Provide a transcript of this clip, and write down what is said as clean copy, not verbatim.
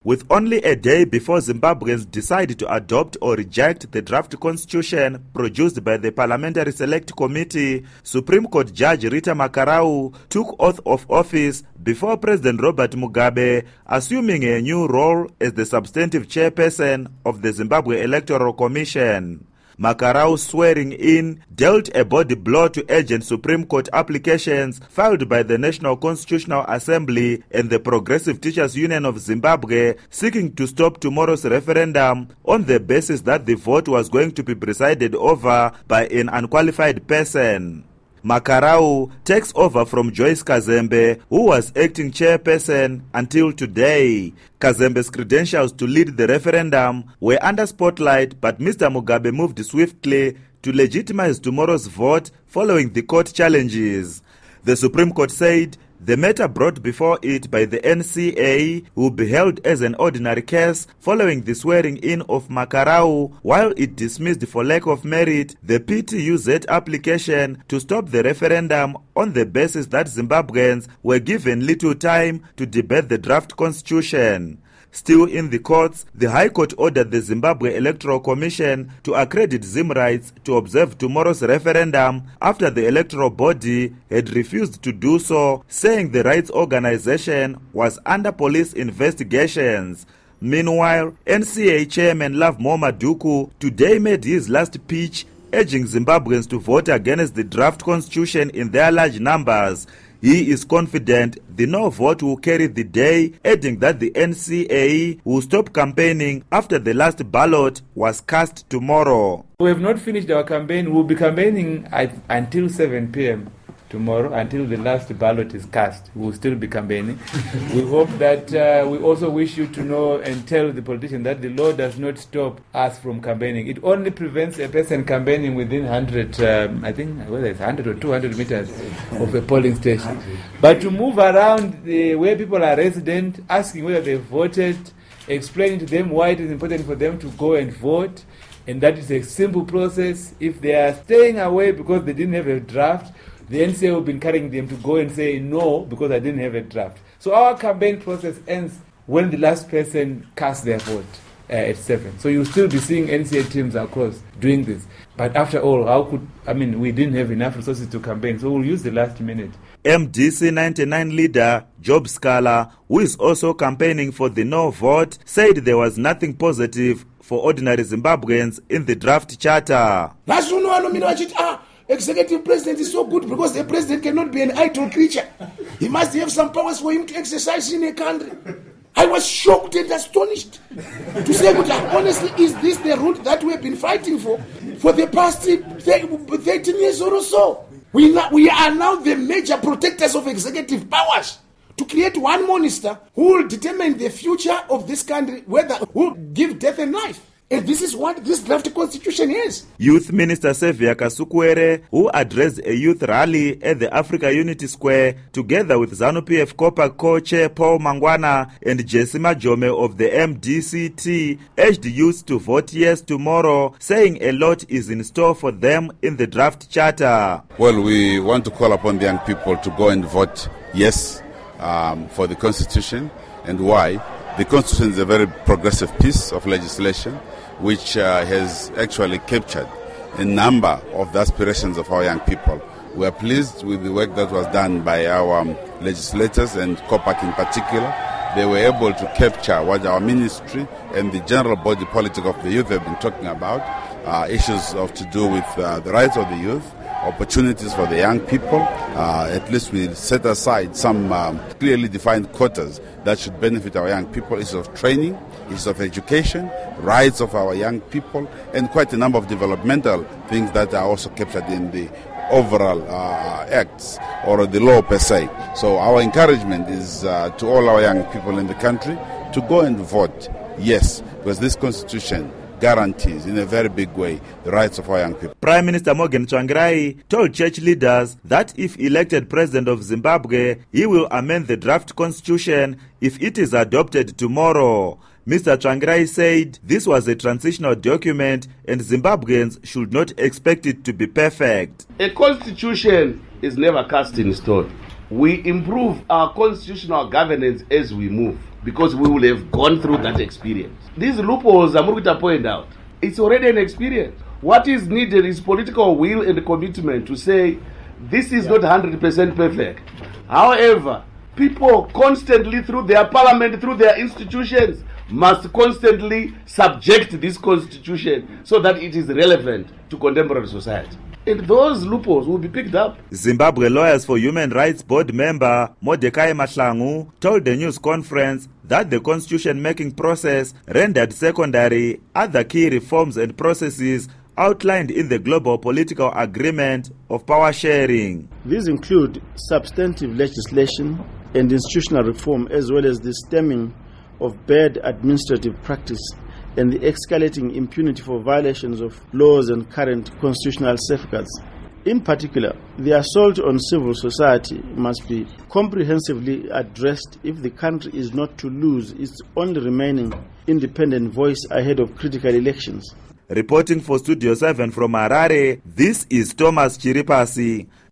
With only a day before Zimbabweans decide to adopt or reject the draft constitution produced by the Parliamentary Select Committee, Supreme Court Judge Rita Makarau took oath of office before President Robert Mugabe, assuming a new role as the substantive chairperson of the Zimbabwe Electoral Commission. Makarau's swearing in dealt a body blow to urgent Supreme Court applications filed by the National Constitutional Assembly and the Progressive Teachers Union of Zimbabwe seeking to stop tomorrow's referendum on the basis that the vote was going to be presided over by an unqualified person. Makarau takes over from Joyce Kazembe, who was acting chairperson until today. Kazembe's credentials to lead the referendum were under spotlight, but Mr. Mugabe moved swiftly to legitimize tomorrow's vote following the court challenges. The Supreme Court said the matter brought before it by the NCA will be held as an ordinary case following the swearing-in of Makarau, while it dismissed for lack of merit the PTUZ application to stop the referendum on the basis that Zimbabweans were given little time to debate the draft constitution. Still in the courts, the High Court ordered the Zimbabwe Electoral Commission to accredit Zimrights to observe tomorrow's referendum after the electoral body had refused to do so, saying the rights organization was under police investigations. Meanwhile, NCA Chairman Lovemore Maduku today made his last pitch, urging Zimbabweans to vote against the draft constitution in their large numbers. He is confident the no vote will carry the day, adding that the NCA will stop campaigning after the last ballot was cast tomorrow. We have not finished our campaign. We will be campaigning until 7 p.m. tomorrow, until the last ballot is cast. We will still be campaigning. We hope that we also wish you to know and tell the politician that the law does not stop us from campaigning. It only prevents a person campaigning within 100, I think, whether it's 100 or 200 meters of a polling station. But to move around where people are resident, asking whether they voted, explaining to them why it is important for them to go and vote, and that is a simple process. If they are staying away because they didn't have a draft, the NCA will be encouraging them to go and say no because I didn't have a draft. So our campaign process ends when the last person casts their vote at 7. So you'll still be seeing NCA teams across doing this. But after all, we didn't have enough resources to campaign, so we'll use the last minute. MDC 99 leader Job Scala, who is also campaigning for the no vote, said there was nothing positive for ordinary Zimbabweans in the draft charter. Executive president is so good because the president cannot be an idle creature. He must have some powers for him to exercise in a country. I was shocked and astonished to say, honestly, is this the route that we've been fighting for the past 13 years or so? We are now the major protectors of executive powers to create one minister who will determine the future of this country, whether who will give death and life. And this is what this draft constitution is. Youth Minister Sevia Kasukwere, who addressed a youth rally at the Africa Unity Square, together with ZANU-PF COPA co-chair Paul Mangwana and Jesse Majome of the MDCT, urged youth to vote yes tomorrow, saying a lot is in store for them in the draft charter. Well, we want to call upon the young people to go and vote yes for the constitution. And why? The constitution is a very progressive piece of legislation which has actually captured a number of the aspirations of our young people. We are pleased with the work that was done by our legislators and COPAC in particular. They were able to capture what our ministry and the general body politic of the youth have been talking about, issues of to do with the rights of the youth, opportunities for the young people. At least we set aside some clearly defined quotas that should benefit our young people, issues of training, issues of education, rights of our young people, and quite a number of developmental things that are also captured in the overall acts or the law per se. So our encouragement is to all our young people in the country to go and vote yes, because this constitution guarantees in a very big way the rights of our young people. Prime Minister Morgan Tsvangirai told church leaders that if elected president of Zimbabwe, he will amend the draft constitution if it is adopted tomorrow. Mr. Tsvangirai said this was a transitional document and Zimbabweans should not expect it to be perfect. A constitution is never cast in stone. we improve our constitutional governance as we move, because we will have gone through that experience. These loopholes Amurita pointed out, it's already an experience. What is needed is political will and commitment to say this is not 100% perfect. However, people constantly through their parliament, through their institutions, must constantly subject this constitution so that it is relevant to contemporary society. And those loopholes will be picked up. Zimbabwe Lawyers for Human Rights Board member Mordecai Mahlangu told the news conference that the constitution-making process rendered secondary other key reforms and processes outlined in the Global Political Agreement of Power Sharing. These include substantive legislation and institutional reform, as well as the stemming of bad administrative practice and the escalating impunity for violations of laws and current constitutional safeguards. In particular, the assault on civil society must be comprehensively addressed if the country is not to lose its only remaining independent voice ahead of critical elections. Reporting for Studio 7 from Harare, this is Thomas Chiripasi.